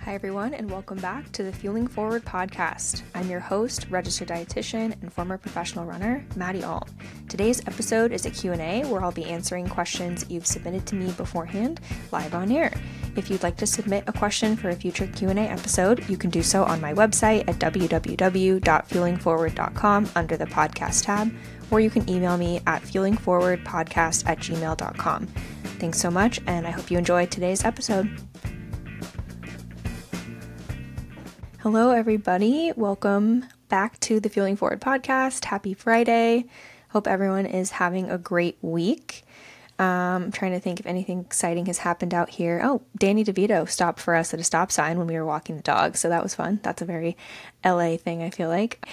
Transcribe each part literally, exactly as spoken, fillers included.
Hi, everyone, and welcome back to the Fueling Forward podcast. I'm your host, registered dietitian, and former professional runner, Maddie Ault. Today's episode is a Q and A where I'll be answering questions you've submitted to me beforehand live on air. If you'd like to submit a question for a future Q and A episode, you can do so on my website at w w w dot fueling forward dot com under the podcast tab, or you can email me at fueling forward podcast at gmail dot com. Thanks so much, and I hope you enjoy today's episode. Hello, everybody. Welcome back to the Fueling Forward podcast. Happy Friday. Hope everyone is having a great week. Um, I'm trying to think if anything exciting has happened out here. Oh, Danny DeVito stopped for us at a stop sign when we were walking the dog, so that was fun. That's a very L A thing, I feel like.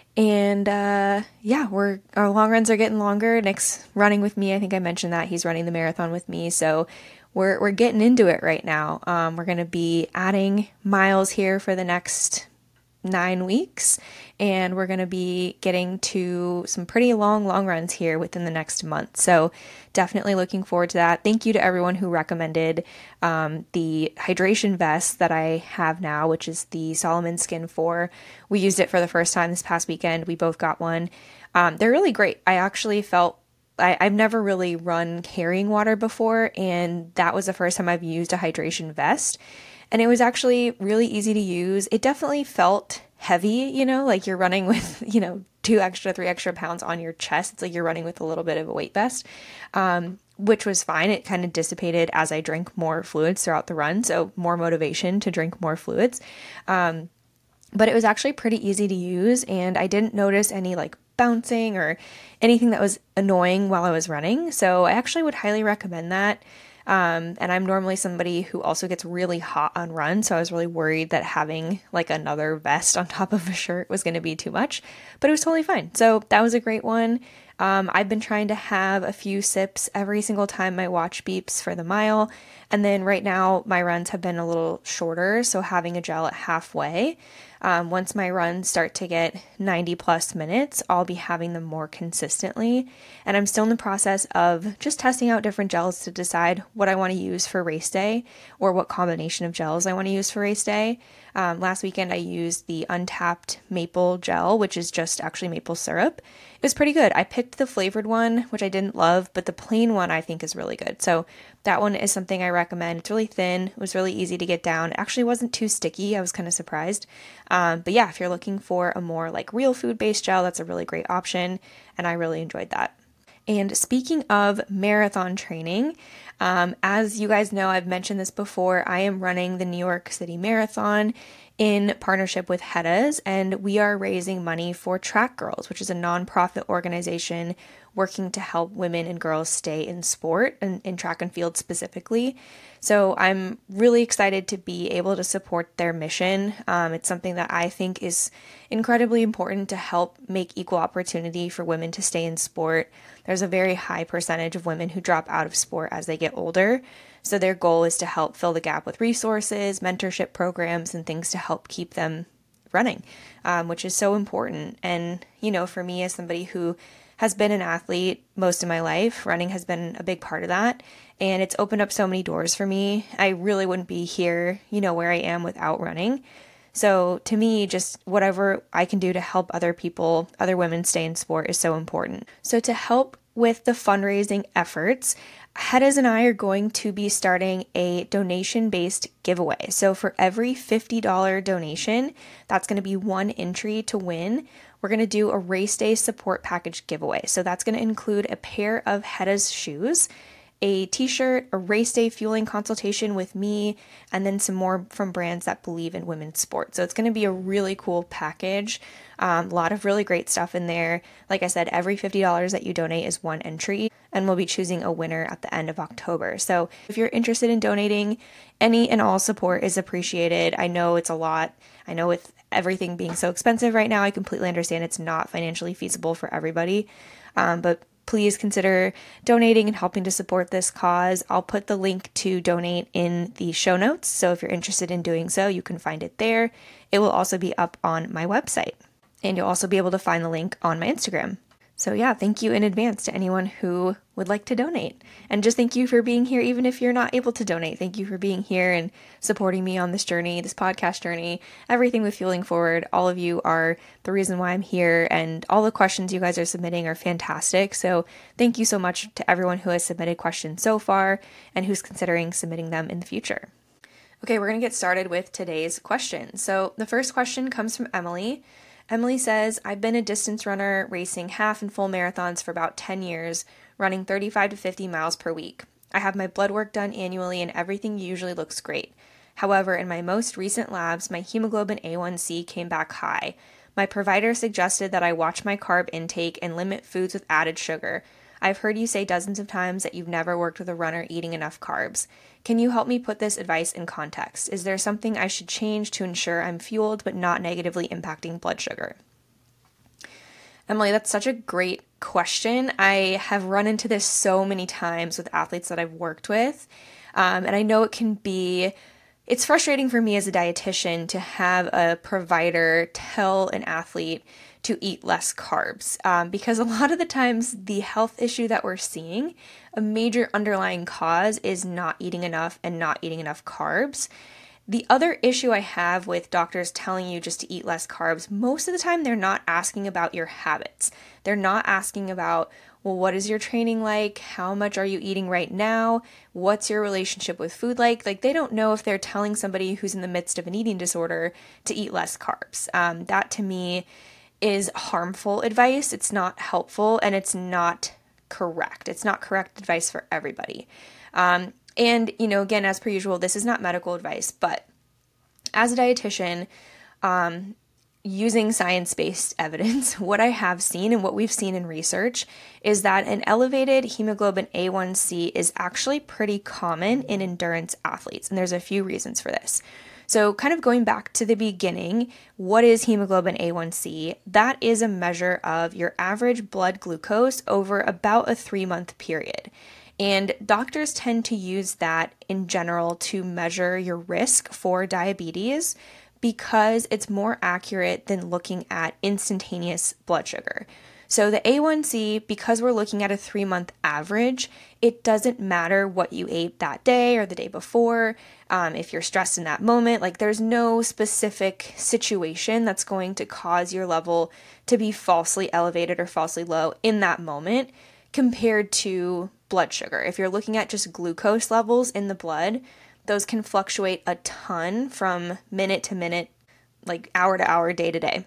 And uh, yeah, we're our long runs are getting longer. Nick's running with me. I think I mentioned that. He's running the marathon with me, so We're we're getting into it right now. Um, we're going to be adding miles here for the next nine weeks, and we're going to be getting to some pretty long, long runs here within the next month. So definitely looking forward to that. Thank you to everyone who recommended um, the hydration vest that I have now, which is the Solomon Skin four. We used it for the first time this past weekend. We both got one. Um, they're really great. I actually felt I, I've never really run carrying water before, and that was the first time I've used a hydration vest, and it was actually really easy to use. It definitely felt heavy, you know, like you're running with, you know, two extra, three extra pounds on your chest. It's like you're running with a little bit of a weight vest, um, which was fine. It kind of dissipated as I drank more fluids throughout the run, so more motivation to drink more fluids. Um, but it was actually pretty easy to use, and I didn't notice any like bouncing or anything that was annoying while I was running. So I actually would highly recommend that. Um, and I'm normally somebody who also gets really hot on runs, so I was really worried that having like another vest on top of a shirt was going to be too much, but it was totally fine. So that was a great one. Um, I've been trying to have a few sips every single time my watch beeps for the mile. And then right now my runs have been a little shorter, so having a gel at halfway. Um, once my runs start to get ninety plus minutes, I'll be having them more consistently. And I'm still in the process of just testing out different gels to decide what I want to use for race day or what combination of gels I want to use for race day. Um, last weekend I used the untapped maple gel, which is just actually maple syrup. It was pretty good. I picked the flavored one, which I didn't love, but the plain one I think is really good. So that one is something I recommend. It's really thin. It was really easy to get down. It actually wasn't too sticky. I was kind of surprised. Um, but yeah, if you're looking for a more like real food-based gel, that's a really great option, and I really enjoyed that. And speaking of marathon training, um, as you guys know, I've mentioned this before, I am running the New York City Marathon in partnership with Hedda's, and we are raising money for Track Girls, which is a nonprofit organization working to help women and girls stay in sport and in track and field specifically. So I'm really excited to be able to support their mission. Um, it's something that I think is incredibly important to help make equal opportunity for women to stay in sport. There's a very high percentage of women who drop out of sport as they get older. So their goal is to help fill the gap with resources, mentorship programs, and things to help keep them running, um, which is so important. And, you know, for me as somebody who has been an athlete most of my life, running has been a big part of that. And it's opened up so many doors for me. I really wouldn't be here, you know, where I am without running. So to me, just whatever I can do to help other people, other women stay in sport is so important. So to help with the fundraising efforts, Hedda's and I are going to be starting a donation-based giveaway. So for every fifty dollars donation, that's going to be one entry to win. We're going to do a race day support package giveaway. So that's going to include a pair of Hedda's shoes, a t-shirt, a race day fueling consultation with me, and then some more from brands that believe in women's sports. So it's going to be a really cool package. Um, a lot of really great stuff in there. Like I said, every fifty dollars that you donate is one entry, and we'll be choosing a winner at the end of October. So if you're interested in donating, any and all support is appreciated. I know it's a lot. I know with everything being so expensive right now, I completely understand it's not financially feasible for everybody. Um, but please consider donating and helping to support this cause. I'll put the link to donate in the show notes. So if you're interested in doing so, you can find it there. It will also be up on my website. And you'll also be able to find the link on my Instagram. So yeah, thank you in advance to anyone who would like to donate. And just thank you for being here, even if you're not able to donate. Thank you for being here and supporting me on this journey, this podcast journey, everything with Fueling Forward. All of you are the reason why I'm here, and all the questions you guys are submitting are fantastic. So thank you so much to everyone who has submitted questions so far and who's considering submitting them in the future. Okay, we're going to get started with today's question. So the first question comes from Emily. Emily says, I've been a distance runner, racing half and full marathons for about ten years, running thirty-five to fifty miles per week. I have my blood work done annually and everything usually looks great. However, in my most recent labs, my hemoglobin A one C came back high. My provider suggested that I watch my carb intake and limit foods with added sugar. I've heard you say dozens of times that you've never worked with a runner eating enough carbs. Can you help me put this advice in context? Is there something I should change to ensure I'm fueled but not negatively impacting blood sugar? Emily, that's such a great question. I have run into this so many times with athletes that I've worked with, um, and I know it can be It's frustrating for me as a dietitian to have a provider tell an athlete to eat less carbs um, because a lot of the times the health issue that we're seeing, a major underlying cause is not eating enough and not eating enough carbs. The other issue I have with doctors telling you just to eat less carbs, most of the time they're not asking about your habits. They're not asking about, well, what is your training like? How much are you eating right now? What's your relationship with food like? Like, they don't know if they're telling somebody who's in the midst of an eating disorder to eat less carbs. Um, that to me is harmful advice. It's not helpful and it's not correct. It's not correct advice for everybody. Um, and, you know, again, as per usual, this is not medical advice, but as a dietitian, um, using science-based evidence, what I have seen and what we've seen in research is that an elevated hemoglobin A one C is actually pretty common in endurance athletes. And there's a few reasons for this. So kind of going back to the beginning, what is hemoglobin A one C? That is a measure of your average blood glucose over about a three-month period. And doctors tend to use that in general to measure your risk for diabetes because it's more accurate than looking at instantaneous blood sugar. So the A one C, because we're looking at a three-month average, it doesn't matter what you ate that day or the day before, um, if you're stressed in that moment. Like, there's no specific situation that's going to cause your level to be falsely elevated or falsely low in that moment compared to blood sugar. If you're looking at just glucose levels in the blood, those can fluctuate a ton from minute to minute, like hour to hour, day to day.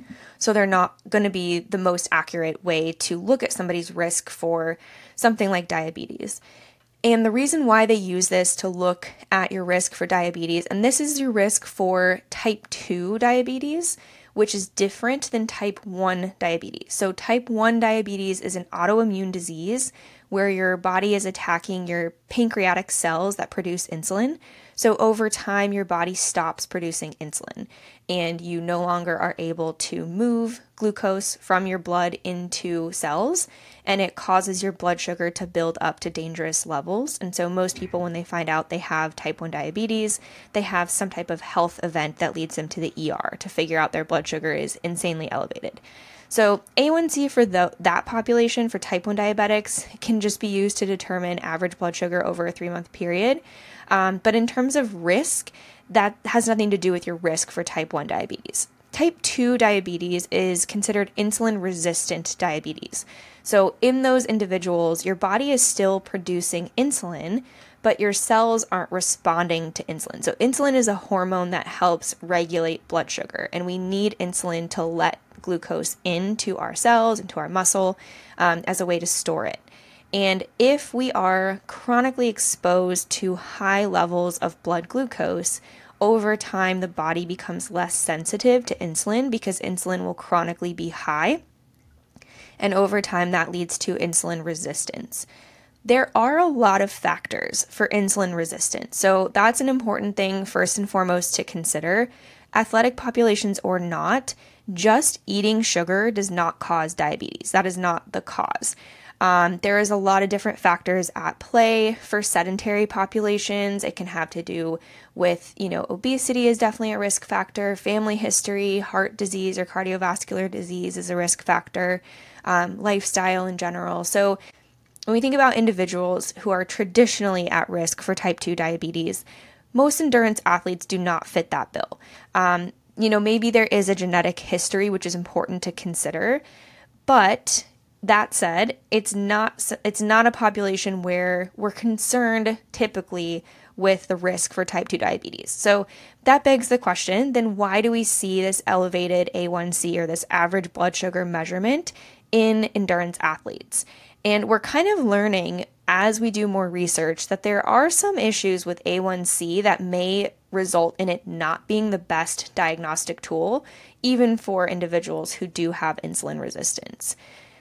So they're not going to be the most accurate way to look at somebody's risk for something like diabetes. And the reason why they use this to look at your risk for diabetes, and this is your risk for type two diabetes, which is different than type one diabetes. So type one diabetes is an autoimmune disease where your body is attacking your pancreatic cells that produce insulin. So over time, your body stops producing insulin and you no longer are able to move glucose from your blood into cells, and it causes your blood sugar to build up to dangerous levels. And so most people, when they find out they have type one diabetes, they have some type of health event that leads them to the E R to figure out their blood sugar is insanely elevated. So A one C for the, that population, for type one diabetics, can just be used to determine average blood sugar over a three-month period. Um, but in terms of risk, that has nothing to do with your risk for type one diabetes. Type two diabetes is considered insulin-resistant diabetes. So in those individuals, your body is still producing insulin, but your cells aren't responding to insulin. So insulin is a hormone that helps regulate blood sugar, and we need insulin to let glucose into our cells, into our muscle, um, as a way to store it. And if we are chronically exposed to high levels of blood glucose, over time the body becomes less sensitive to insulin because insulin will chronically be high. And over time that leads to insulin resistance. There are a lot of factors for insulin resistance. So that's an important thing first and foremost to consider. Athletic populations or not, just eating sugar does not cause diabetes. That is not the cause. Um, there is a lot of different factors at play for sedentary populations. It can have to do with, you know, obesity is definitely a risk factor. Family history, heart disease or cardiovascular disease is a risk factor. Um, lifestyle in general. So when we think about individuals who are traditionally at risk for type two diabetes, most endurance athletes do not fit that bill. Um, you know, maybe there is a genetic history, which is important to consider, but that said, it's not it's not a population where we're concerned typically with the risk for type two diabetes. So that begs the question, then why do we see this elevated A one C or this average blood sugar measurement in endurance athletes? And we're kind of learning as we do more research that there are some issues with A one C that may result in it not being the best diagnostic tool, even for individuals who do have insulin resistance.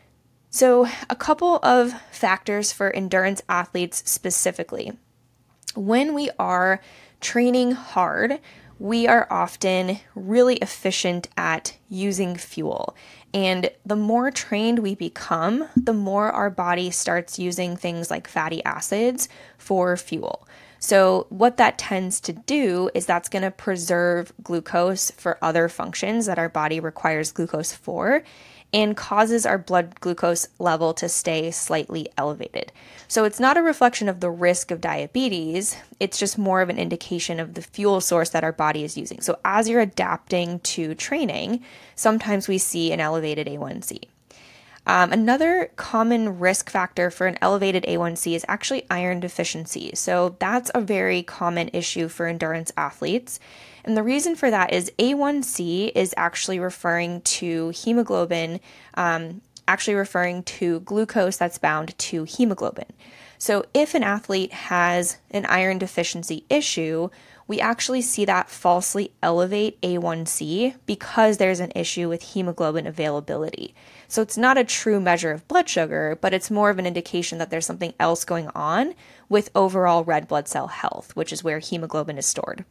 So, a couple of factors for endurance athletes specifically. When we are training hard, we are often really efficient at using fuel. And the more trained we become, the more our body starts using things like fatty acids for fuel. So what that tends to do is that's going to preserve glucose for other functions that our body requires glucose for, and causes our blood glucose level to stay slightly elevated. So it's not a reflection of the risk of diabetes, it's just more of an indication of the fuel source that our body is using. So as you're adapting to training, sometimes we see an elevated A one C. Um, another common risk factor for an elevated A one C is actually iron deficiency. So that's a very common issue for endurance athletes. And the reason for that is A one C is actually referring to hemoglobin, um, actually referring to glucose that's bound to hemoglobin. So if an athlete has an iron deficiency issue, we actually see that falsely elevate A one C because there's an issue with hemoglobin availability. So it's not a true measure of blood sugar, but it's more of an indication that there's something else going on with overall red blood cell health, which is where hemoglobin is stored.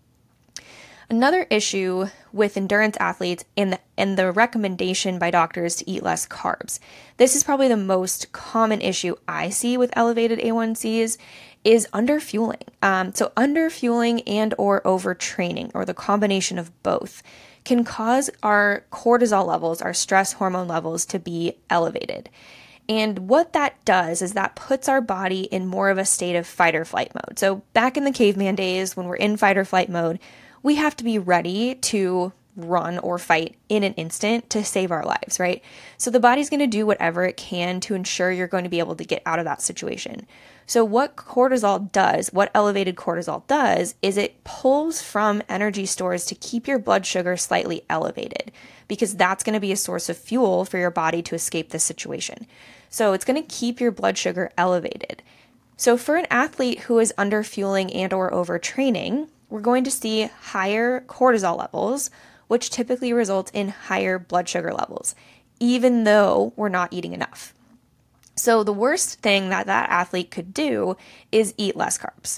Another issue with endurance athletes and the, and the recommendation by doctors to eat less carbs. This is probably the most common issue I see with elevated A one Cs is underfueling. Um, so underfueling and or overtraining, or the combination of both, can cause our cortisol levels, our stress hormone levels, to be elevated. And what that does is that puts our body in more of a state of fight or flight mode. So back in the caveman days, when we're in fight or flight mode, we have to be ready to run or fight in an instant to save our lives, right? So the body's going to do whatever it can to ensure you're going to be able to get out of that situation. So what cortisol does, what elevated cortisol does, is it pulls from energy stores to keep your blood sugar slightly elevated, because that's going to be a source of fuel for your body to escape this situation. So it's going to keep your blood sugar elevated. So for an athlete who is underfueling and or overtraining, we're going to see higher cortisol levels, which typically results in higher blood sugar levels, even though we're not eating enough. So the worst thing that that athlete could do is eat less carbs.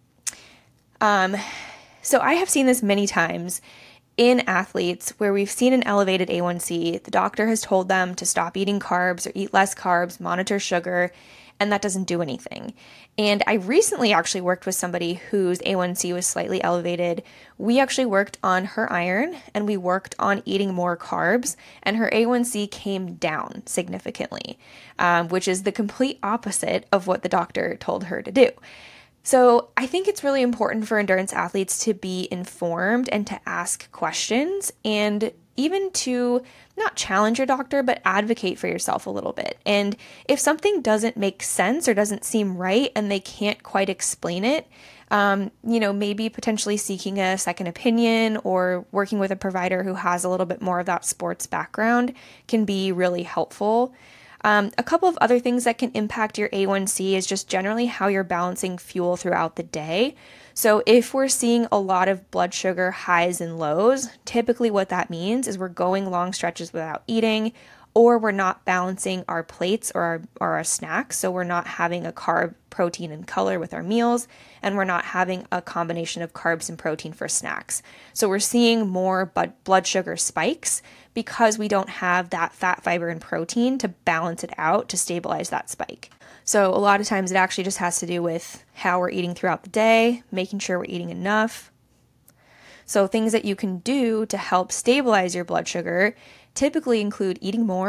Um, so I have seen this many times in athletes where we've seen an elevated A one C. The doctor has told them to stop eating carbs or eat less carbs, monitor sugar, and that doesn't do anything. And I recently actually worked with somebody whose A one C was slightly elevated. We actually worked on her iron and we worked on eating more carbs, and her A one C came down significantly, um, which is the complete opposite of what the doctor told her to do. So I think it's really important for endurance athletes to be informed and to ask questions, and even to not challenge your doctor, but advocate for yourself a little bit. And if something doesn't make sense or doesn't seem right and they can't quite explain it, um, you know, maybe potentially seeking a second opinion or working with a provider who has a little bit more of that sports background can be really helpful. Um, a couple of other things that can impact your A one C is just generally how you're balancing fuel throughout the day. So if we're seeing a lot of blood sugar highs and lows, typically what that means is we're going long stretches without eating, or we're not balancing our plates or our, or our snacks. So we're not having a carb, protein, and color with our meals, and we're not having a combination of carbs and protein for snacks. So we're seeing more blood sugar spikes because we don't have that fat, fiber, and protein to balance it out to stabilize that spike. So a lot of times it actually just has to do with how we're eating throughout the day, making sure we're eating enough. So things that you can do to help stabilize your blood sugar typically include eating more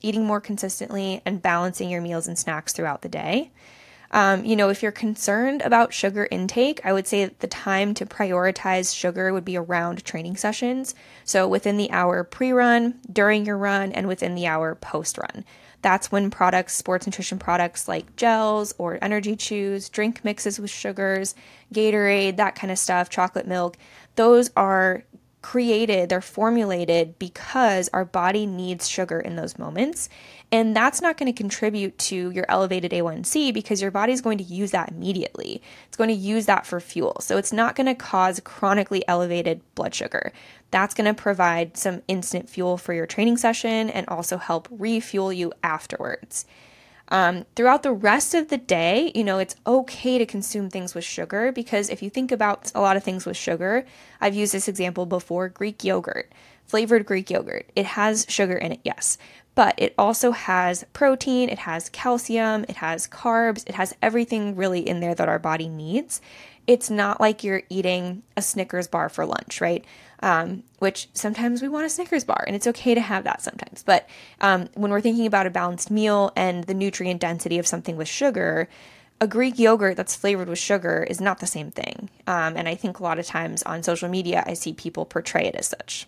eating more consistently, and balancing your meals and snacks throughout the day. Um, you know, if you're concerned about sugar intake, I would say that the time to prioritize sugar would be around training sessions. So within the hour pre-run, during your run, and within the hour post-run. That's when products, sports nutrition products like gels or energy chews, drink mixes with sugars, Gatorade, that kind of stuff, chocolate milk, those are created, they're formulated because our body needs sugar in those moments. And that's not going to contribute to your elevated A one C because your body's going to use that immediately. It's going to use that for fuel. So it's not going to cause chronically elevated blood sugar. That's going to provide some instant fuel for your training session and also help refuel you afterwards. Um, throughout the rest of the day, you know, it's okay to consume things with sugar because if you think about a lot of things with sugar, I've used this example before, Greek yogurt, flavored Greek yogurt. It has sugar in it, yes, but it also has protein, it has calcium, it has carbs, it has everything really in there that our body needs. It's not like you're eating a Snickers bar for lunch, right? Um, which sometimes we want a Snickers bar, and it's okay to have that sometimes. But um, when we're thinking about a balanced meal and the nutrient density of something with sugar, a Greek yogurt that's flavored with sugar is not the same thing. Um, and I think a lot of times on social media, I see people portray it as such.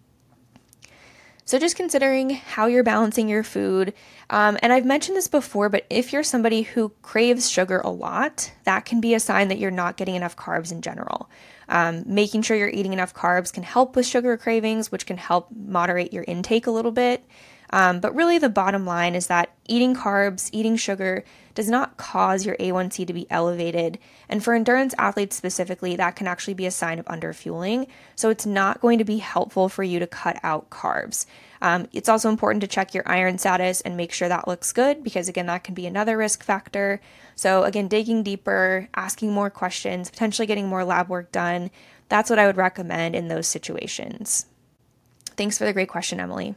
So just considering how you're balancing your food, um, and I've mentioned this before, but if you're somebody who craves sugar a lot, that can be a sign that you're not getting enough carbs in general. Um, making sure you're eating enough carbs can help with sugar cravings, which can help moderate your intake a little bit. Um, but really the bottom line is that eating carbs, eating sugar does not cause your A one C to be elevated. And for endurance athletes specifically, that can actually be a sign of underfueling. So it's not going to be helpful for you to cut out carbs. Um, it's also important to check your iron status and make sure that looks good because again, that can be another risk factor. So again, digging deeper, asking more questions, potentially getting more lab work done. That's what I would recommend in those situations. Thanks for the great question, Emily.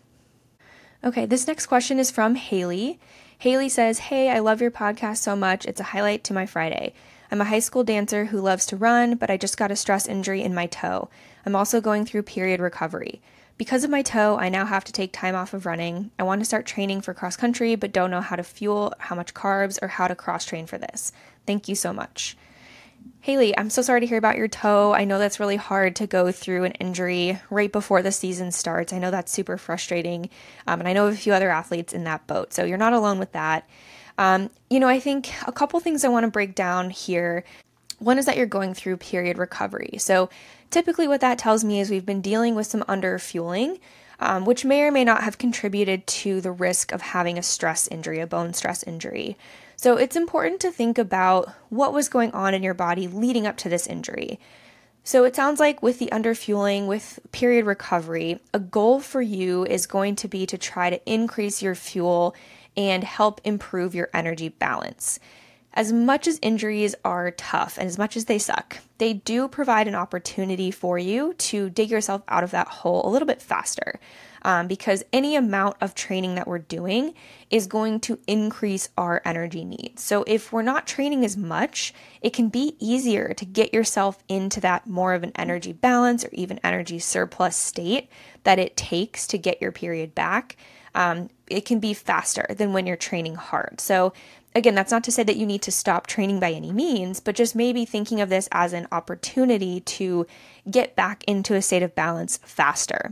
Okay, this next question is from Haley. Haley says, "Hey, I love your podcast so much. It's a highlight to my Friday. I'm a high school dancer who loves to run, but I just got a stress injury in my toe. I'm also going through period recovery. Because of my toe, I now have to take time off of running. I want to start training for cross country, but don't know how to fuel, how much carbs, or how to cross train for this. Thank you so much." Haley, I'm so sorry to hear about your toe. I know that's really hard to go through an injury right before the season starts. I know that's super frustrating. Um, and I know of a few other athletes in that boat. So you're not alone with that. Um, you know, I think a couple things I want to break down here. One is that you're going through period recovery. So typically what that tells me is we've been dealing with some underfueling, um, which may or may not have contributed to the risk of having a stress injury, a bone stress injury. So it's important to think about what was going on in your body leading up to this injury. So it sounds like with the underfueling, with period recovery, a goal for you is going to be to try to increase your fuel and help improve your energy balance. As much as injuries are tough and as much as they suck, they do provide an opportunity for you to dig yourself out of that hole a little bit faster. Um, because any amount of training that we're doing is going to increase our energy needs. So if we're not training as much, it can be easier to get yourself into that more of an energy balance or even energy surplus state that it takes to get your period back. Um, it can be faster than when you're training hard. So again, that's not to say that you need to stop training by any means, but just maybe thinking of this as an opportunity to get back into a state of balance faster.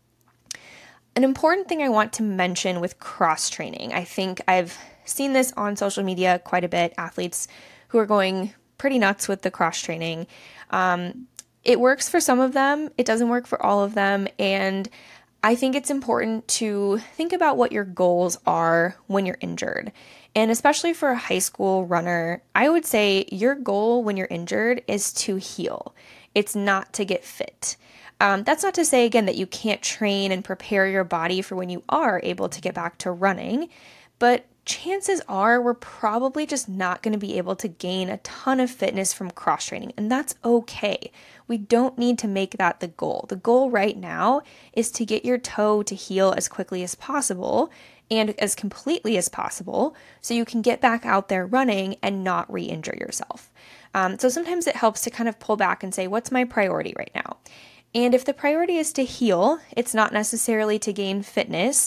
An important thing I want to mention with cross training, I think I've seen this on social media quite a bit, athletes who are going pretty nuts with the cross training. Um, it works for some of them, it doesn't work for all of them, and I think it's important to think about what your goals are when you're injured. And especially for a high school runner, I would say your goal when you're injured is to heal. It's not to get fit. Um, that's not to say, again, that you can't train and prepare your body for when you are able to get back to running, but chances are we're probably just not going to be able to gain a ton of fitness from cross training, and that's okay. We don't need to make that the goal. The goal right now is to get your toe to heal as quickly as possible and as completely as possible so you can get back out there running and not re-injure yourself. Um, so sometimes it helps to kind of pull back and say, what's my priority right now? And if the priority is to heal, it's not necessarily to gain fitness,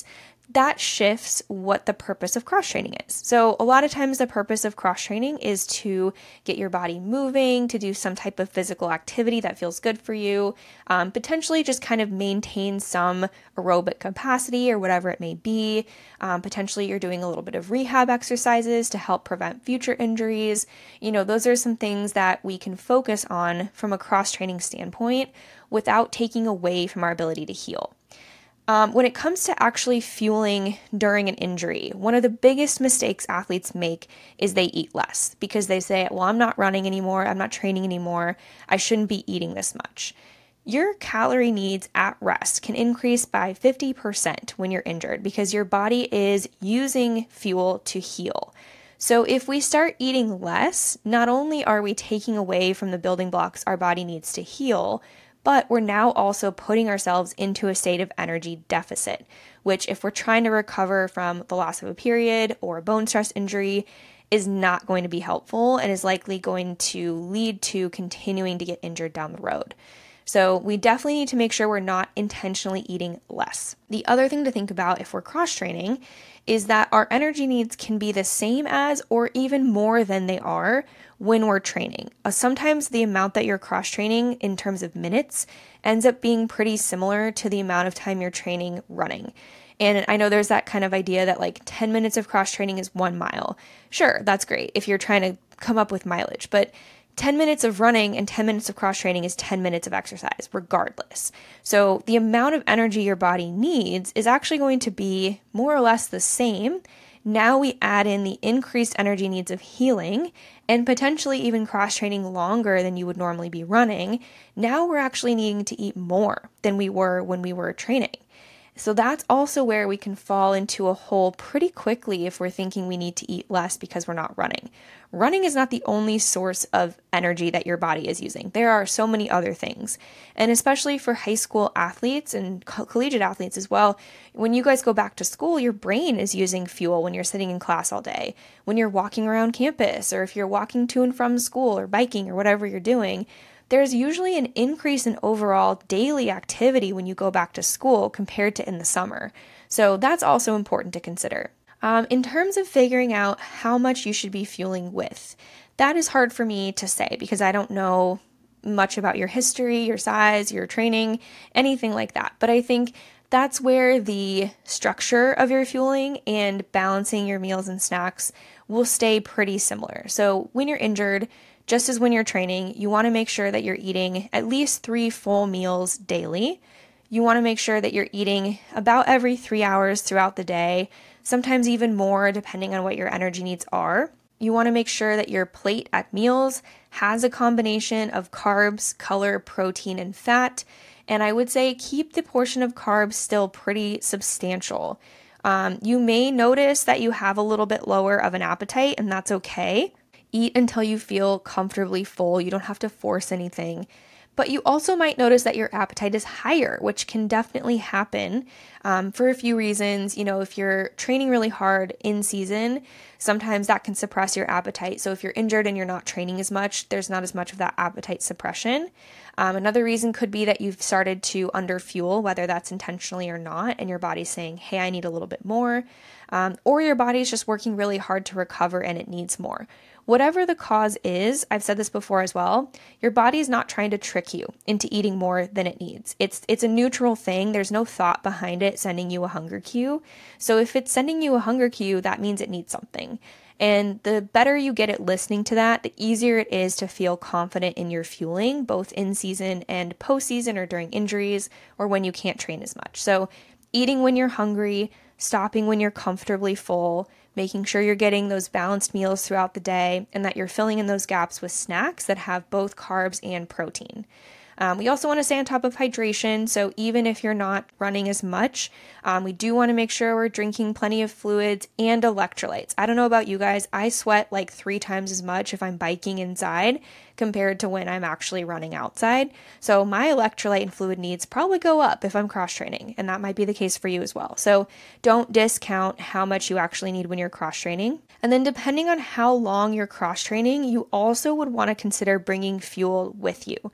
that shifts what the purpose of cross training is. So a lot of times the purpose of cross training is to get your body moving, to do some type of physical activity that feels good for you, um, potentially just kind of maintain some aerobic capacity or whatever it may be. Um, potentially you're doing a little bit of rehab exercises to help prevent future injuries. You know, those are some things that we can focus on from a cross training standpoint without taking away from our ability to heal. Um, when it comes to actually fueling during an injury, one of the biggest mistakes athletes make is they eat less because they say, well, I'm not running anymore, I'm not training anymore, I shouldn't be eating this much. Your calorie needs at rest can increase by fifty percent when you're injured because your body is using fuel to heal. So if we start eating less, not only are we taking away from the building blocks our body needs to heal, but we're now also putting ourselves into a state of energy deficit, which if we're trying to recover from the loss of a period or a bone stress injury, is not going to be helpful and is likely going to lead to continuing to get injured down the road. So we definitely need to make sure we're not intentionally eating less. The other thing to think about if we're cross training is that our energy needs can be the same as or even more than they are when we're training. Uh, sometimes the amount that you're cross training in terms of minutes ends up being pretty similar to the amount of time you're training running. And I know there's that kind of idea that like ten minutes of cross training is one mile. Sure, that's great if you're trying to come up with mileage, but ten minutes of running and ten minutes of cross training is ten minutes of exercise, regardless. So the amount of energy your body needs is actually going to be more or less the same. Now we add in the increased energy needs of healing and potentially even cross training longer than you would normally be running. Now we're actually needing to eat more than we were when we were training. So that's also where we can fall into a hole pretty quickly if we're thinking we need to eat less because we're not running. Running is not the only source of energy that your body is using. There are so many other things. And especially for high school athletes and co- collegiate athletes as well, when you guys go back to school, your brain is using fuel when you're sitting in class all day, when you're walking around campus, or if you're walking to and from school or biking or whatever you're doing. There's usually an increase in overall daily activity when you go back to school compared to in the summer. So that's also important to consider. Um, in terms of figuring out how much you should be fueling with, that is hard for me to say because I don't know much about your history, your size, your training, anything like that. But I think that's where the structure of your fueling and balancing your meals and snacks will stay pretty similar. So when you're injured, just as when you're training, you want to make sure that you're eating at least three full meals daily. You want to make sure that you're eating about every three hours throughout the day, sometimes even more depending on what your energy needs are. You want to make sure that your plate at meals has a combination of carbs, color, protein, and fat. And I would say keep the portion of carbs still pretty substantial. Um, you may notice that you have a little bit lower of an appetite, and that's okay. Eat until you feel comfortably full. You don't have to force anything. But you also might notice that your appetite is higher, which can definitely happen um, for a few reasons. You know, if you're training really hard in season, sometimes that can suppress your appetite. So if you're injured and you're not training as much, there's not as much of that appetite suppression. Um, another reason could be that you've started to underfuel, whether that's intentionally or not, and your body's saying, hey, I need a little bit more. Um, or your body's just working really hard to recover and it needs more. Whatever the cause is, I've said this before as well, your body is not trying to trick you into eating more than it needs. It's it's a neutral thing. There's no thought behind it sending you a hunger cue. So if it's sending you a hunger cue, that means it needs something. And the better you get at listening to that, the easier it is to feel confident in your fueling, both in season and post-season or during injuries or when you can't train as much. So eating when you're hungry, stopping when you're comfortably full, making sure you're getting those balanced meals throughout the day and that you're filling in those gaps with snacks that have both carbs and protein. Um, we also want to stay on top of hydration. So even if you're not running as much, um, we do want to make sure we're drinking plenty of fluids and electrolytes. I don't know about you guys. I sweat like three times as much if I'm biking inside compared to when I'm actually running outside. So my electrolyte and fluid needs probably go up if I'm cross training, and that might be the case for you as well. So don't discount how much you actually need when you're cross training. And then depending on how long you're cross training, you also would want to consider bringing fuel with you.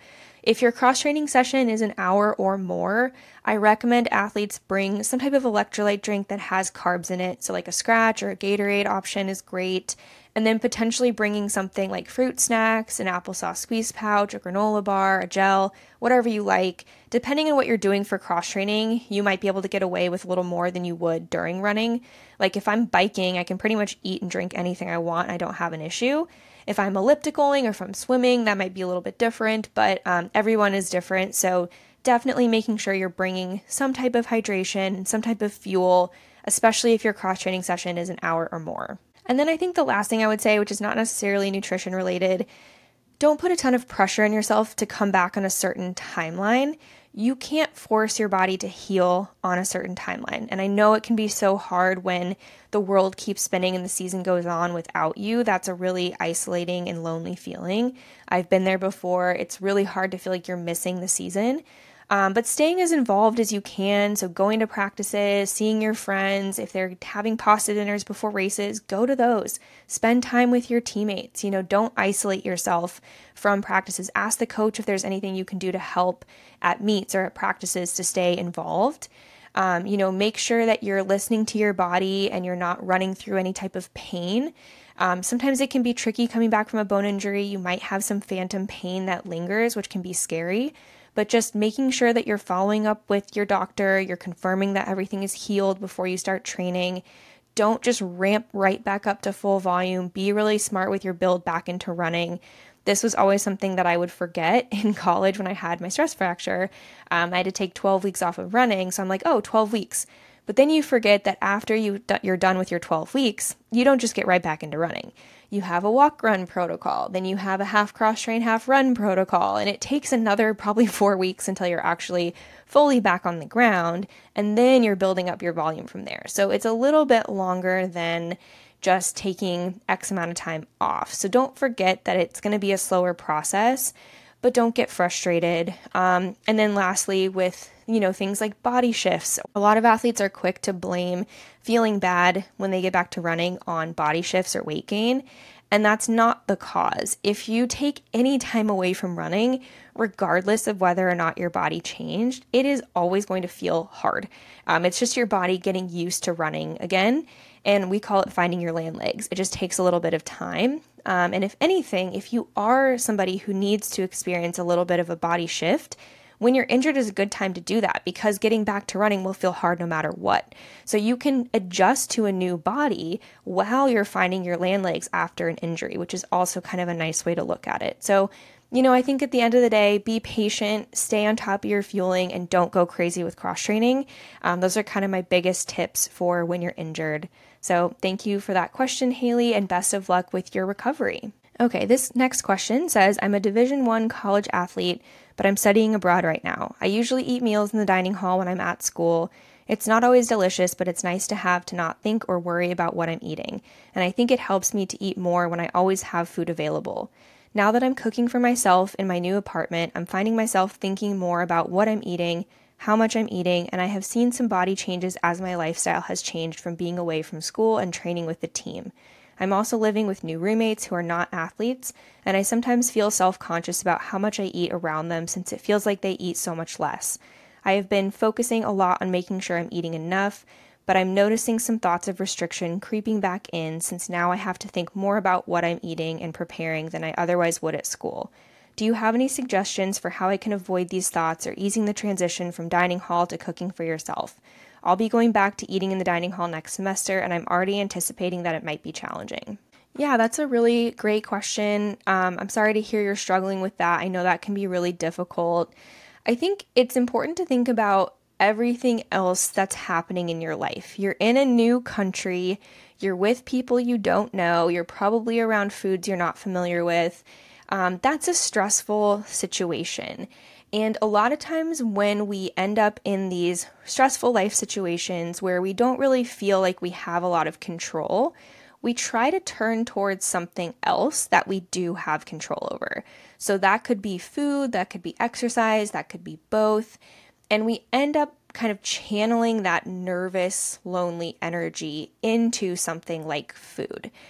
If your cross-training session is an hour or more, I recommend athletes bring some type of electrolyte drink that has carbs in it. So like a Scratch or a Gatorade option is great. And then potentially bringing something like fruit snacks, an applesauce squeeze pouch, a granola bar, a gel, whatever you like. Depending on what you're doing for cross-training, you might be able to get away with a little more than you would during running. Like if I'm biking, I can pretty much eat and drink anything I want. I don't have an issue. If I'm ellipticaling or if I'm swimming, that might be a little bit different, but um, everyone is different. So definitely making sure you're bringing some type of hydration and some type of fuel, especially if your cross-training session is an hour or more. And then I think the last thing I would say, which is not necessarily nutrition related, don't put a ton of pressure on yourself to come back on a certain timeline. You can't force your body to heal on a certain timeline. And I know it can be so hard when the world keeps spinning and the season goes on without you. That's a really isolating and lonely feeling. I've been there before. It's really hard to feel like you're missing the season. Um, but staying as involved as you can, so going to practices, seeing your friends, if they're having pasta dinners before races, go to those. Spend time with your teammates. You know, don't isolate yourself from practices. Ask the coach if there's anything you can do to help at meets or at practices to stay involved. Um, you know, make sure that you're listening to your body and you're not running through any type of pain. Um, sometimes it can be tricky coming back from a bone injury. You might have some phantom pain that lingers, which can be scary. But just making sure that you're following up with your doctor, you're confirming that everything is healed before you start training. Don't just ramp right back up to full volume. Be really smart with your build back into running. This was always something that I would forget in college when I had my stress fracture. Um, I had to take twelve weeks off of running. So I'm like, oh, twelve weeks. But then you forget that after you, you're done with your twelve weeks, you don't just get right back into running. You have a walk run protocol, then you have a half cross train, half run protocol, and it takes another probably four weeks until you're actually fully back on the ground, and then you're building up your volume from there. So it's a little bit longer than just taking X amount of time off. So don't forget that it's going to be a slower process, but don't get frustrated. Um, and then lastly, with you know, things like body shifts. A lot of athletes are quick to blame feeling bad when they get back to running on body shifts or weight gain, and that's not the cause. If you take any time away from running, regardless of whether or not your body changed, it is always going to feel hard. Um, it's just your body getting used to running again, and we call it finding your land legs. It just takes a little bit of time. Um, and if anything, if you are somebody who needs to experience a little bit of a body shift, when you're injured is a good time to do that because getting back to running will feel hard no matter what. So you can adjust to a new body while you're finding your land legs after an injury, which is also kind of a nice way to look at it. So, you know, I think at the end of the day, be patient, stay on top of your fueling, and don't go crazy with cross training. Um, those are kind of my biggest tips for when you're injured. So thank you for that question, Haley, and best of luck with your recovery. Okay, this next question says, I'm a Division One college athlete, but I'm studying abroad right now. I usually eat meals in the dining hall when I'm at school. It's not always delicious, but it's nice to have to not think or worry about what I'm eating. And I think it helps me to eat more when I always have food available. Now that I'm cooking for myself in my new apartment, I'm finding myself thinking more about what I'm eating, how much I'm eating, and I have seen some body changes as my lifestyle has changed from being away from school and training with the team. I'm also living with new roommates who are not athletes, and I sometimes feel self-conscious about how much I eat around them since it feels like they eat so much less. I have been focusing a lot on making sure I'm eating enough, but I'm noticing some thoughts of restriction creeping back in since now I have to think more about what I'm eating and preparing than I otherwise would at school. Do you have any suggestions for how I can avoid these thoughts or easing the transition from dining hall to cooking for yourself? I'll be going back to eating in the dining hall next semester, and I'm already anticipating that it might be challenging. Yeah, that's a really great question. Um, I'm sorry to hear you're struggling with that. I know that can be really difficult. I think it's important to think about everything else that's happening in your life. You're in a new country, you're with people you don't know, you're probably around foods you're not familiar with. Um, that's a stressful situation. And a lot of times when we end up in these stressful life situations where we don't really feel like we have a lot of control, we try to turn towards something else that we do have control over. So that could be food, that could be exercise, that could be both. And we end up kind of channeling that nervous, lonely energy into something like food.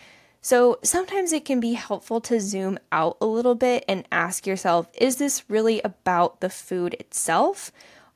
So sometimes it can be helpful to zoom out a little bit and ask yourself, is this really about the food itself?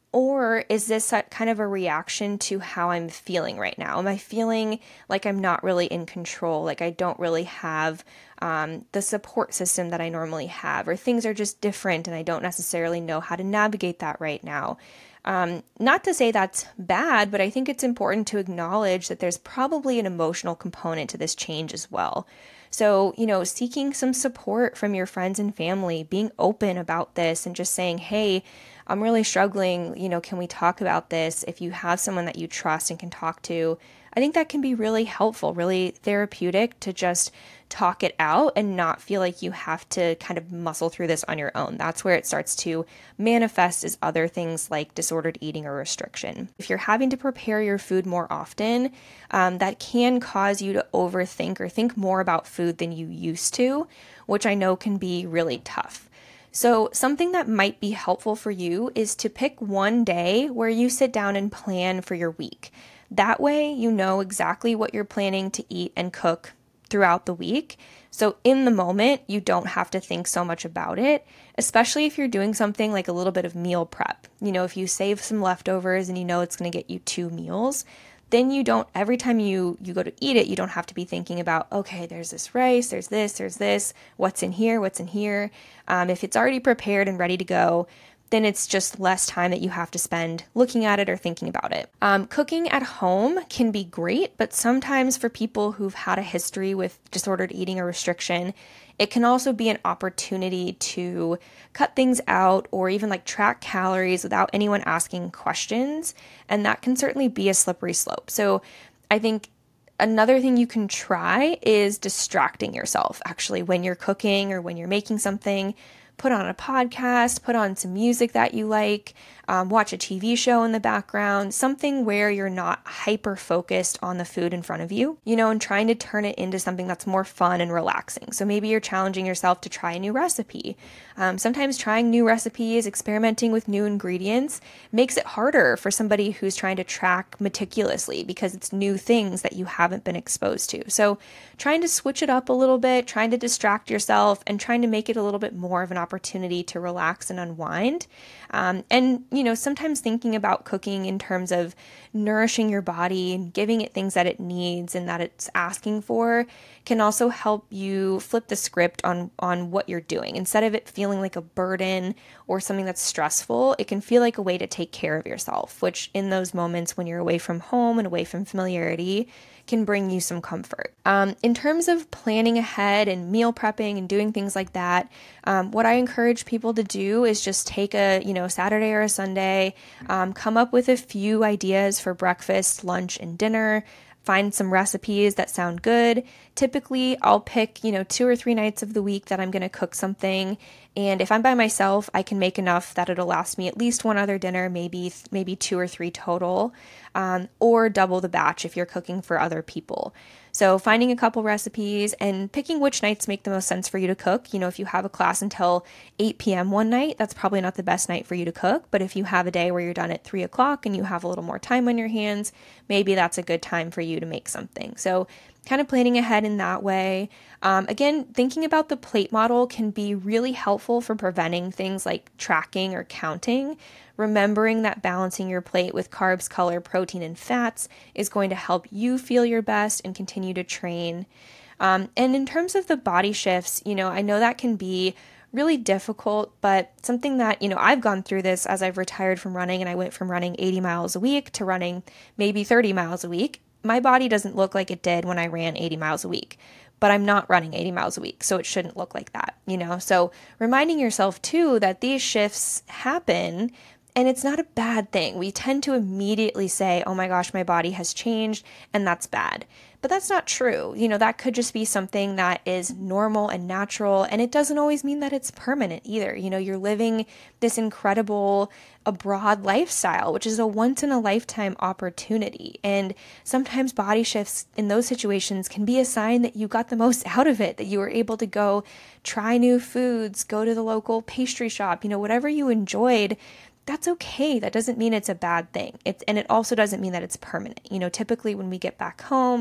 Or is this a, kind of a reaction to how I'm feeling right now? Am I feeling like I'm not really in control, like I don't really have um, the support system that I normally have, or things are just different and I don't necessarily know how to navigate that right now? Um, not to say that's bad, but I think it's important to acknowledge that there's probably an emotional component to this change as well. So, you know, seeking some support from your friends and family, being open about this and just saying, hey, I'm really struggling, you know, can we talk about this? If you have someone that you trust and can talk to, I think that can be really helpful, really therapeutic to just talk it out and not feel like you have to kind of muscle through this on your own. That's where it starts to manifest as other things like disordered eating or restriction. If you're having to prepare your food more often, um, that can cause you to overthink or think more about food than you used to, which I know can be really tough. So something that might be helpful for you is to pick one day where you sit down and plan for your week. That way, you know exactly what you're planning to eat and cook throughout the week. So in the moment, you don't have to think so much about it, especially if you're doing something like a little bit of meal prep. You know, if you save some leftovers and you know it's going to get you two meals, then you don't, every time you, you go to eat it, you don't have to be thinking about, okay, there's this rice, there's this, there's this, what's in here, what's in here. Um, if it's already prepared and ready to go, then it's just less time that you have to spend looking at it or thinking about it. Um, cooking at home can be great, but sometimes for people who've had a history with disordered eating or restriction, it can also be an opportunity to cut things out or even like track calories without anyone asking questions. And that can certainly be a slippery slope. So I think another thing you can try is distracting yourself actually when you're cooking or when you're making something. Put on a podcast, put on some music that you like, um, watch a T V show in the background, something where you're not hyper focused on the food in front of you, you know, and trying to turn it into something that's more fun and relaxing. So maybe you're challenging yourself to try a new recipe. Um, sometimes trying new recipes, experimenting with new ingredients makes it harder for somebody who's trying to track meticulously because it's new things that you haven't been exposed to. So trying to switch it up a little bit, trying to distract yourself and trying to make it a little bit more of an opportunity to relax and unwind. Um, and, you know, sometimes thinking about cooking in terms of nourishing your body and giving it things that it needs and that it's asking for can also help you flip the script on, on what you're doing. Instead of it feeling like a burden or something that's stressful, it can feel like a way to take care of yourself, which in those moments when you're away from home and away from familiarity can bring you some comfort. Um, in terms of planning ahead and meal prepping and doing things like that, um, what I encourage people to do is just take a, you know, Saturday or a Sunday, um, come up with a few ideas for breakfast, lunch, and dinner. Find some recipes that sound good. Typically, I'll pick, you know, two or three nights of the week that I'm going to cook something. And if I'm by myself, I can make enough that it'll last me at least one other dinner, maybe maybe two or three total, um, or double the batch if you're cooking for other people. So finding a couple recipes and picking which nights make the most sense for you to cook. You know, if you have a class until eight p.m. one night, that's probably not the best night for you to cook. But if you have a day where you're done at three o'clock and you have a little more time on your hands, maybe that's a good time for you to make something. So kind of planning ahead in that way. Um, again, thinking about the plate model can be really helpful for preventing things like tracking or counting. Remembering that balancing your plate with carbs, color, protein, and fats is going to help you feel your best and continue to train. Um, and in terms of the body shifts, you know, I know that can be really difficult, but something that, you know, I've gone through this as I've retired from running and I went from running eighty miles a week to running maybe thirty miles a week. My body doesn't look like it did when I ran eighty miles a week, but I'm not running eighty miles a week, so it shouldn't look like that, you know? So reminding yourself too that these shifts happen and it's not a bad thing. We tend to immediately say, oh my gosh, my body has changed and that's bad. But that's not true. You know, that could just be something that is normal and natural. And it doesn't always mean that it's permanent either. You know, you're living this incredible abroad lifestyle, which is a once in a lifetime opportunity. And sometimes body shifts in those situations can be a sign that you got the most out of it, that you were able to go try new foods, go to the local pastry shop, you know, whatever you enjoyed. That's okay. That doesn't mean it's a bad thing. It's, and it also doesn't mean that it's permanent. You know, typically when we get back home,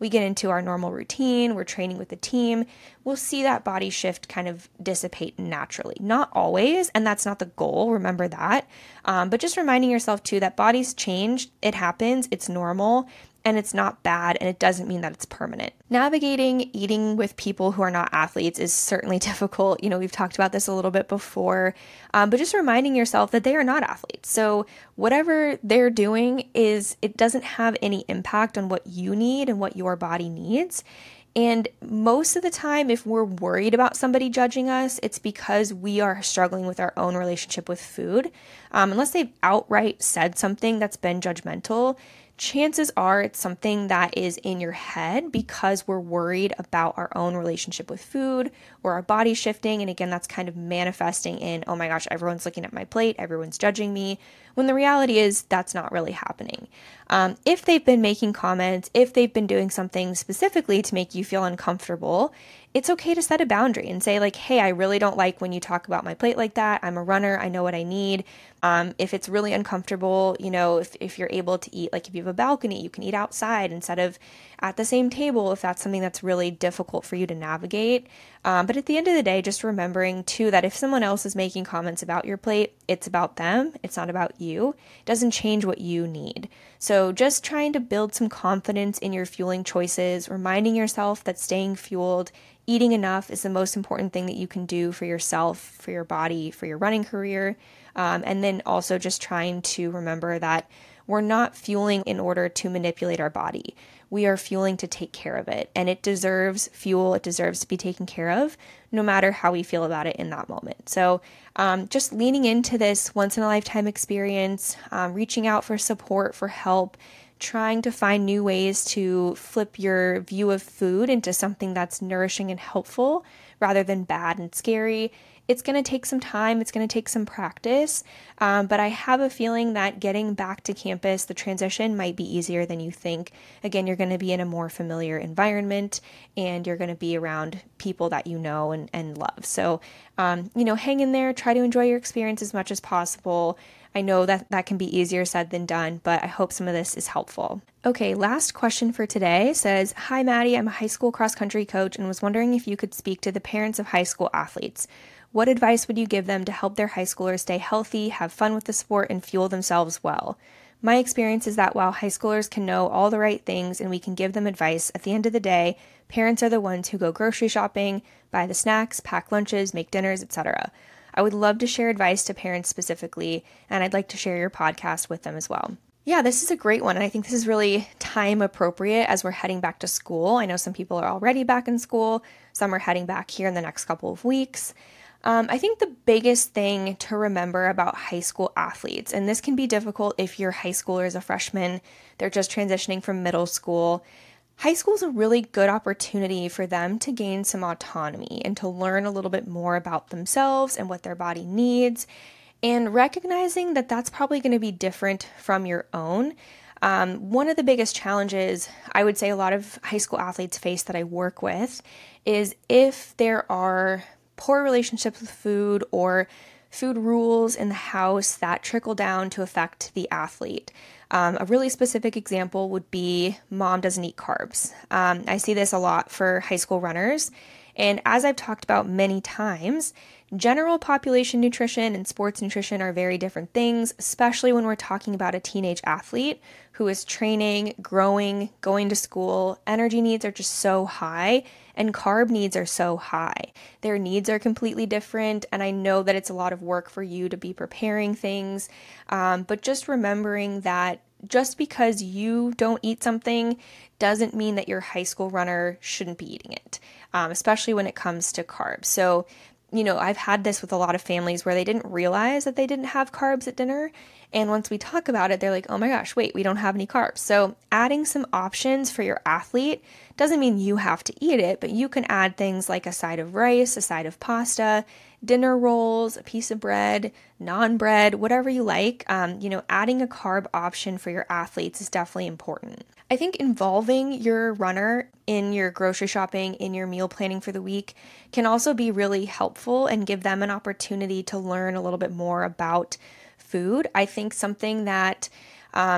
we get into our normal routine, we're training with the team, we'll see that body shift kind of dissipate naturally. Not always, and that's not the goal, remember that. Um, but just reminding yourself too that bodies change, it happens, it's normal, and it's not bad, and it doesn't mean that it's permanent. Navigating eating with people who are not athletes is certainly difficult. You know, we've talked about this a little bit before, um, but just reminding yourself that they are not athletes. So whatever they're doing is, it doesn't have any impact on what you need and what your body needs. And most of the time, if we're worried about somebody judging us, it's because we are struggling with our own relationship with food. Um, unless they've outright said something that's been judgmental, chances are it's something that is in your head because we're worried about our own relationship with food or our body shifting. And again, that's kind of manifesting in, oh my gosh, everyone's looking at my plate, everyone's judging me, when the reality is that's not really happening. Um, if they've been making comments, if they've been doing something specifically to make you feel uncomfortable, it's okay to set a boundary and say like, hey, I really don't like when you talk about my plate like that. I'm a runner. I know what I need. Um, if it's really uncomfortable, you know, if, if you're able to eat, like if you have a balcony, you can eat outside instead of at the same table, if that's something that's really difficult for you to navigate. Um, but at the end of the day, just remembering too that if someone else is making comments about your plate, it's about them. It's not about you. It doesn't change what you need. So just trying to build some confidence in your fueling choices, reminding yourself that staying fueled, eating enough is the most important thing that you can do for yourself, for your body, for your running career. Um, and then also just trying to remember that we're not fueling in order to manipulate our body. We are fueling to take care of it, and it deserves fuel. It deserves to be taken care of, no matter how we feel about it in that moment. So um, just leaning into this once in a lifetime experience, um, reaching out for support, for help, trying to find new ways to flip your view of food into something that's nourishing and helpful rather than bad and scary. It's going to take some time. It's going to take some practice. Um, but I have a feeling that getting back to campus, the transition might be easier than you think. Again, you're going to be in a more familiar environment and you're going to be around people that you know and, and love. So, um, you know, hang in there, try to enjoy your experience as much as possible. I know that that can be easier said than done, but I hope some of this is helpful. Okay, last question for today says, hi, Maddie, I'm a high school cross-country coach and was wondering if you could speak to the parents of high school athletes. What advice would you give them to help their high schoolers stay healthy, have fun with the sport, and fuel themselves well? My experience is that while high schoolers can know all the right things and we can give them advice, at the end of the day, parents are the ones who go grocery shopping, buy the snacks, pack lunches, make dinners, et cetera. I would love to share advice to parents specifically, and I'd like to share your podcast with them as well. Yeah, this is a great one, and I think this is really time appropriate as we're heading back to school. I know some people are already back in school, some are heading back here in the next couple of weeks. Um, I think the biggest thing to remember about high school athletes, and this can be difficult if your high schooler is a freshman, they're just transitioning from middle school. High school is a really good opportunity for them to gain some autonomy and to learn a little bit more about themselves and what their body needs, and recognizing that that's probably going to be different from your own. Um, one of the biggest challenges I would say a lot of high school athletes face that I work with is if there are poor relationships with food or food rules in the house that trickle down to affect the athlete. Um, a really specific example would be mom doesn't eat carbs. Um, I see this a lot for high school runners. And as I've talked about many times, general population nutrition and sports nutrition are very different things, especially when we're talking about a teenage athlete who is training, growing, going to school. Energy needs are just so high and carb needs are so high. Their needs are completely different, and I know that it's a lot of work for you to be preparing things, um, but just remembering that just because you don't eat something doesn't mean that your high school runner shouldn't be eating it, um, especially when it comes to carbs. So, you know, I've had this with a lot of families where they didn't realize that they didn't have carbs at dinner. And once we talk about it, they're like, oh my gosh, wait, we don't have any carbs. So adding some options for your athlete doesn't mean you have to eat it, but you can add things like a side of rice, a side of pasta, dinner rolls, a piece of bread, non-bread, whatever you like. Um, you know, adding a carb option for your athletes is definitely important. I think involving your runner in your grocery shopping, in your meal planning for the week can also be really helpful and give them an opportunity to learn a little bit more about food. I think something that um,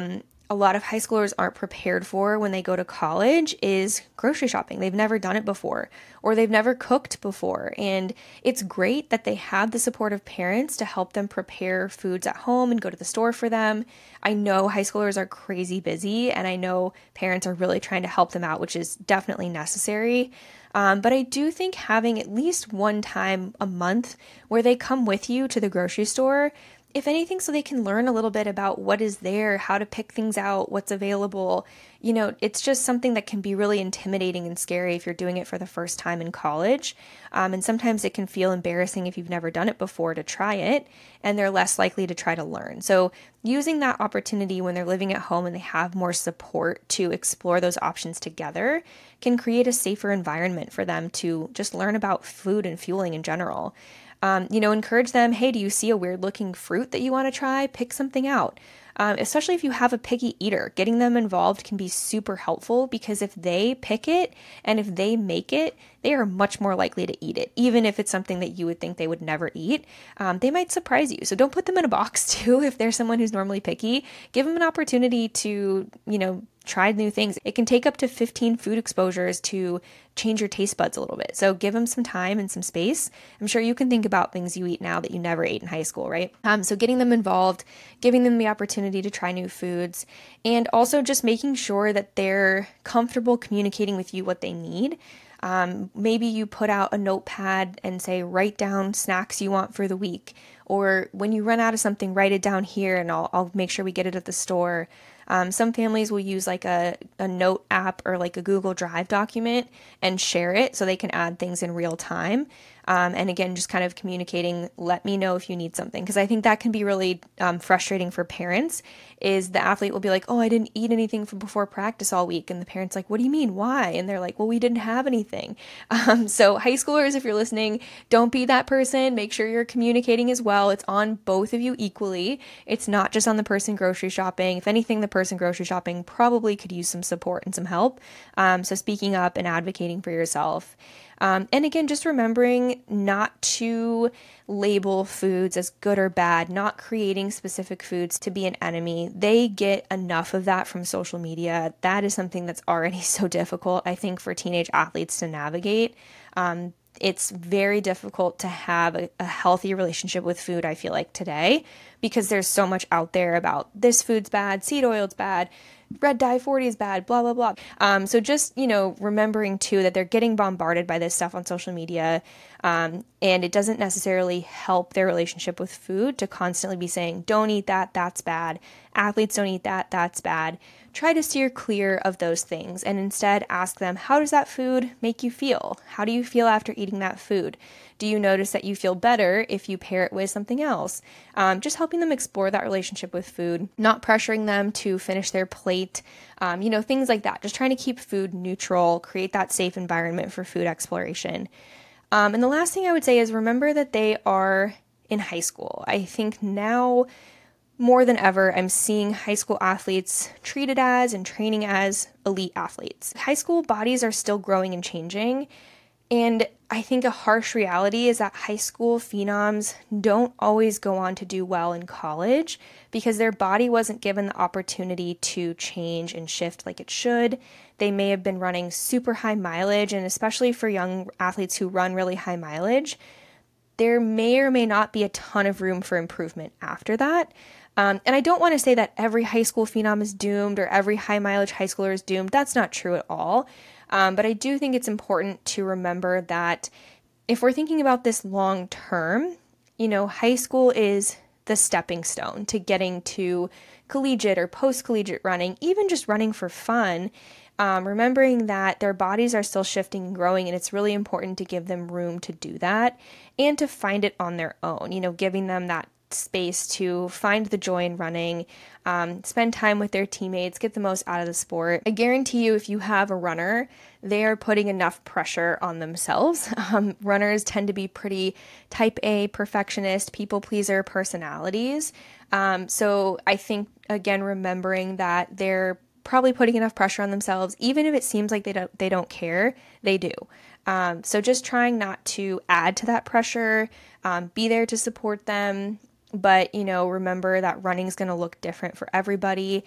a lot of high schoolers aren't prepared for when they go to college is grocery shopping. They've never done it before, or they've never cooked before. And it's great that they have the support of parents to help them prepare foods at home and go to the store for them. I know high schoolers are crazy busy, and I know parents are really trying to help them out, which is definitely necessary. Um, but I do think having at least one time a month where they come with you to the grocery store, if anything, so they can learn a little bit about what is there, how to pick things out, what's available. You know, it's just something that can be really intimidating and scary if you're doing it for the first time in college. Um, and sometimes it can feel embarrassing if you've never done it before to try it, and they're less likely to try to learn. So using that opportunity when they're living at home and they have more support to explore those options together can create a safer environment for them to just learn about food and fueling in general. Um, you know, encourage them, hey, do you see a weird looking fruit that you want to try? Pick something out. Um, especially if you have a picky eater, getting them involved can be super helpful because if they pick it and if they make it, they are much more likely to eat it. Even if it's something that you would think they would never eat, um, they might surprise you. So don't put them in a box too. If they're someone who's normally picky, give them an opportunity to, you know, try new things. It can take up to fifteen food exposures to change your taste buds a little bit. So give them some time and some space. I'm sure you can think about things you eat now that you never ate in high school, right? Um, so getting them involved, giving them the opportunity to try new foods, and also just making sure that they're comfortable communicating with you what they need. Um, maybe you put out a notepad and say, write down snacks you want for the week. Or when you run out of something, write it down here and I'll, I'll make sure we get it at the store. Um, some families will use like a, a note app or like a Google Drive document and share it so they can add things in real time. Um, and again, just kind of communicating, let me know if you need something. Because I think that can be really um, frustrating for parents is the athlete will be like, oh, I didn't eat anything from before practice all week. And the parent's like, what do you mean? Why? And they're like, well, we didn't have anything. Um, so high schoolers, if you're listening, don't be that person. Make sure you're communicating as well. It's on both of you equally. It's not just on the person grocery shopping. If anything, the person grocery shopping probably could use some support and some help. Um, so speaking up and advocating for yourself. Um, and again, just remembering not to label foods as good or bad, not creating specific foods to be an enemy. They get enough of that from social media. That is something that's already so difficult, I think, for teenage athletes to navigate. Um, it's very difficult to have a, a healthy relationship with food, I feel like, today, because there's so much out there about this food's bad, seed oil's bad, red dye forty is bad, blah, blah, blah. Um, so just, you know, remembering too that they're getting bombarded by this stuff on social media. Um, and it doesn't necessarily help their relationship with food to constantly be saying, don't eat that, that's bad. Athletes don't eat that, that's bad. Try to steer clear of those things and instead ask them, how does that food make you feel? How do you feel after eating that food? Do you notice that you feel better if you pair it with something else? Um, just helping them explore that relationship with food, not pressuring them to finish their plate, um, you know, things like that. Just trying to keep food neutral, create that safe environment for food exploration. Um, and the last thing I would say is remember that they are in high school. I think now more than ever, I'm seeing high school athletes treated as and training as elite athletes. High school bodies are still growing and changing. And I think a harsh reality is that high school phenoms don't always go on to do well in college because their body wasn't given the opportunity to change and shift like it should. They may have been running super high mileage, and especially for young athletes who run really high mileage, there may or may not be a ton of room for improvement after that. Um, and I don't want to say that every high school phenom is doomed or every high mileage high schooler is doomed. That's not true at all. Um, but I do think it's important to remember that if we're thinking about this long term, you know, high school is the stepping stone to getting to collegiate or post-collegiate running, even just running for fun. Um, remembering that their bodies are still shifting and growing, and it's really important to give them room to do that and to find it on their own, you know, giving them that space to find the joy in running, um, spend time with their teammates, get the most out of the sport. I guarantee you, if you have a runner, they are putting enough pressure on themselves. Um, runners tend to be pretty type A, perfectionist, people pleaser personalities. Um, so I think, again, remembering that they're probably putting enough pressure on themselves, even if it seems like they don't, they don't care, they do. Um, so just trying not to add to that pressure, um, be there to support them. But, you know, remember that running is going to look different for everybody.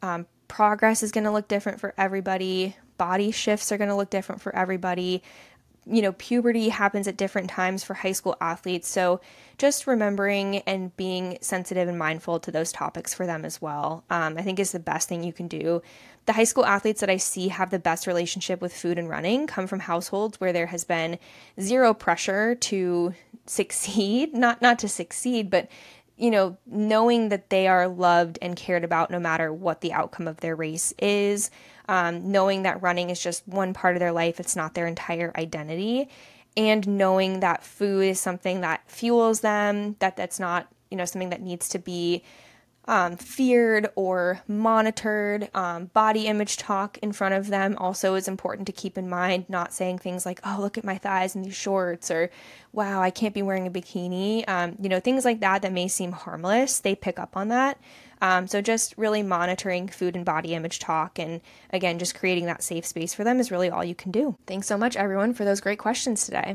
Um, progress is going to look different for everybody. Body shifts are going to look different for everybody. You know, puberty happens at different times for high school athletes. So just remembering and being sensitive and mindful to those topics for them as well, um, I think is the best thing you can do. The high school athletes that I see have the best relationship with food and running come from households where there has been zero pressure to succeed, not, not to succeed, but you know, knowing that they are loved and cared about no matter what the outcome of their race is, um, knowing that running is just one part of their life, it's not their entire identity, and knowing that food is something that fuels them, that that's not, you know, something that needs to be Um, feared or monitored. Um, body image talk in front of them also is important to keep in mind, not saying things like, oh, look at my thighs in these shorts, or wow, I can't be wearing a bikini. Um, you know, things like that that may seem harmless, they pick up on that. Um, so just really monitoring food and body image talk, and again, just creating that safe space for them is really all you can do. Thanks so much, everyone, for those great questions today.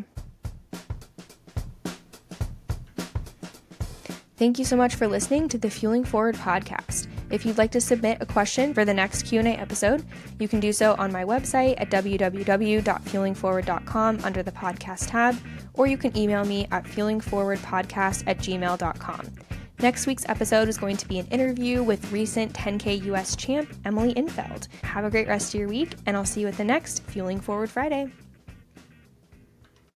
Thank you so much for listening to the Fueling Forward podcast. If you'd like to submit a question for the next Q and A episode, you can do so on my website at w w w dot fueling forward dot com under the podcast tab, or you can email me at fueling forward podcast at gmail dot com. Next week's episode is going to be an interview with recent ten K U S champ Emily Infeld. Have a great rest of your week, and I'll see you at the next Fueling Forward Friday.